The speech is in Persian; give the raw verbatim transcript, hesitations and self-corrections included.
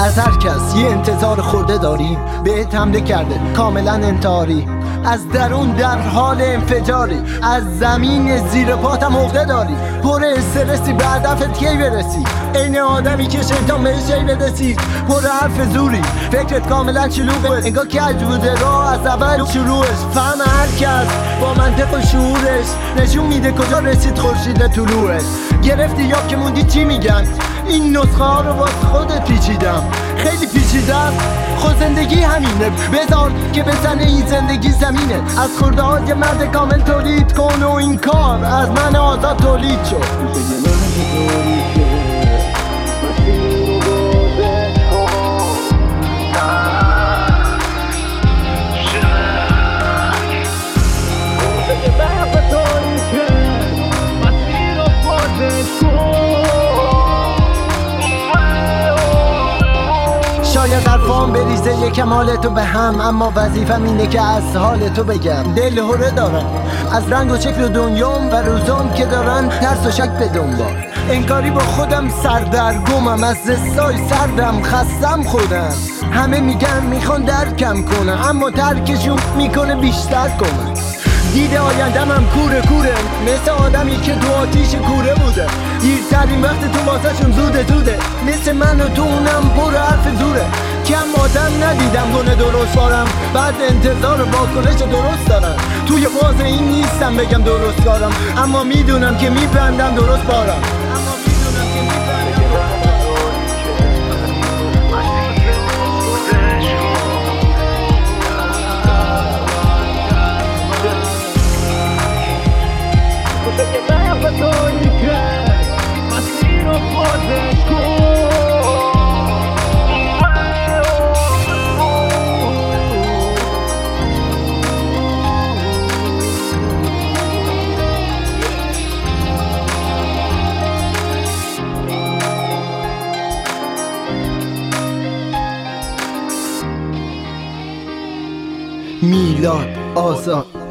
از هر کس یه انتظار خورده داری، بهت حمله کرده کاملا انتحاری، از درون در حال انفجاری، از زمین زیر پاتم عقده داری، پر استرسی به هدفت کی برسی، عین آدمی که شیطان بهش ای بدسی، پر حرف زوری، فکرت کاملا شلوغه، انگار کج بوده راه از اول شروعش، فهم هر کس با منطق و شعورش نشون میده کجا رسید خورشید طلوعش. گرفتی یا که موندی چی میگن، این نسخه ها رو واسه خودت پیچیدم، خیلی پیچیدم، خود زندگی همینه، بذار که بزنه این زندگی زمینه، از خورده های مرد کامل تولید کن و این کار از من آزاد تولید شد. شاید حرفام بریزه یکم حالتو به هم، اما وظیفم اینه که از حالتو بگم. دل هره دارم از رنگ و شکل دنیام و روزام که دارن ترس و شک به دنبال، انگاری با خودم سردرگمم، از قصه‌های سردم خستم خودم. همه میگن میخوان درکم کنم، اما ترکشون میکنه بیشتر کنم. دیده آیندم هم کوره کوره، مثل آدمی که تو آتیش کوره بوده، دیرترین وقت تو واسهشون زوده زوده، مثل من و تو اونم پر حرف زوره. کم آدم ندیدم کنه درست بارم، بعد انتظار واکنش درست دارم. توی فاز این نیستم بگم درست کارم، اما میدونم که میپندم درست بارم. میلاد آزاد.